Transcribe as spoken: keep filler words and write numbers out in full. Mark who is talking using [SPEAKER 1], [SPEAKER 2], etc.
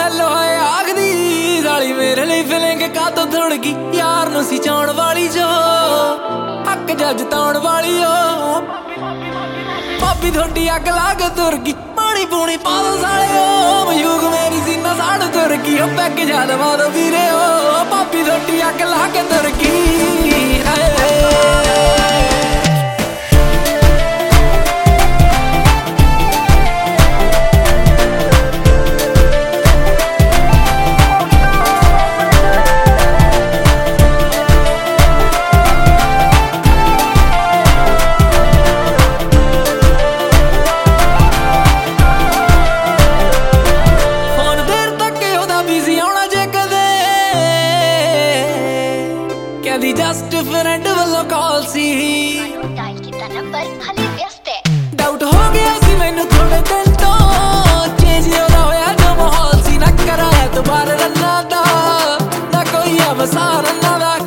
[SPEAKER 1] hello ਹੈ ਆਖਦੀ ਸਾਲੀ ਮੇਰੇ ਲਈ ਫੀਲਿੰਗ ਕਾਤੋਂ ਥੁੜ ਗਈ ਯਾਰ ਨੂੰ ਸੀ ਚਾਉਣ ਵਾਲੀ ਜੋ ਹੱਕ ਜੱਜ ਤਾਉਣ ਵਾਲੀ ਓ ਭਾਬੀ ਤੁਹਾਡੀ ਅੱਗ ਲਾ ਕੇ ਤੁਰ ਗਈ ਪਾਣੀ ਪੂਣੀ ਪਾ ਦੋ ਸਾਲਿਓ ਮਯੂਗ ਮੇਰੀ ਸੀਨਾ ਸਾੜ ਤੁਰ ਗਈ ਉਹ ਪੈਗ ਜਾ ਦਵਾ ਦੋ ਵੀਰੇ ਓ ਭਾਬੀ ਤੁਹਾਡੀ ਅੱਗ ਲਾ ਕੇ ਤੁਰ ਗਈ ਹਾਏ कहती जस्ट फ्रेंड वालों कॉल सी
[SPEAKER 2] डायल कीता नंबर हले व्यस्त है
[SPEAKER 1] डाउट हो गया सी मैनू थोड़े दिन तो चेंज होदा होया जो माहौल सी ना कराया दोबारा रन्ना दा ना कोई अवसार रन्ना दा